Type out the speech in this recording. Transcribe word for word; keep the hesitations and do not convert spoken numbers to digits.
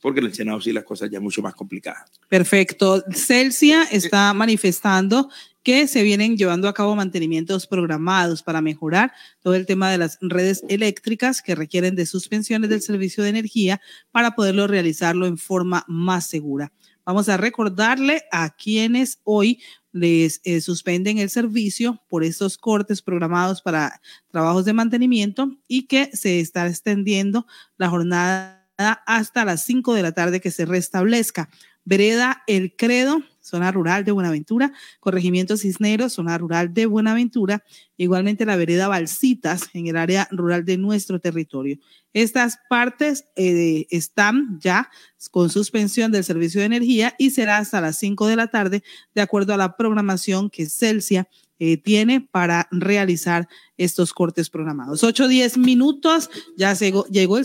porque en el Senado sí las cosas ya mucho más complicadas. Perfecto. Celsia está manifestando que se vienen llevando a cabo mantenimientos programados para mejorar todo el tema de las redes eléctricas que requieren de suspensiones del servicio de energía para poderlo realizarlo en forma más segura. Vamos a recordarle a quienes hoy les eh, suspenden el servicio por estos cortes programados para trabajos de mantenimiento y que se está extendiendo la jornada hasta las cinco de la tarde que se restablezca. Vereda El Credo, zona rural de Buenaventura, Corregimiento Cisneros, zona rural de Buenaventura, igualmente la vereda Balsitas en el área rural de nuestro territorio. Estas partes eh, están ya con suspensión del servicio de energía y será hasta las cinco de la tarde de acuerdo a la programación que Celsia eh, tiene para realizar estos cortes programados. ocho diez minutos, ya llegó, llegó el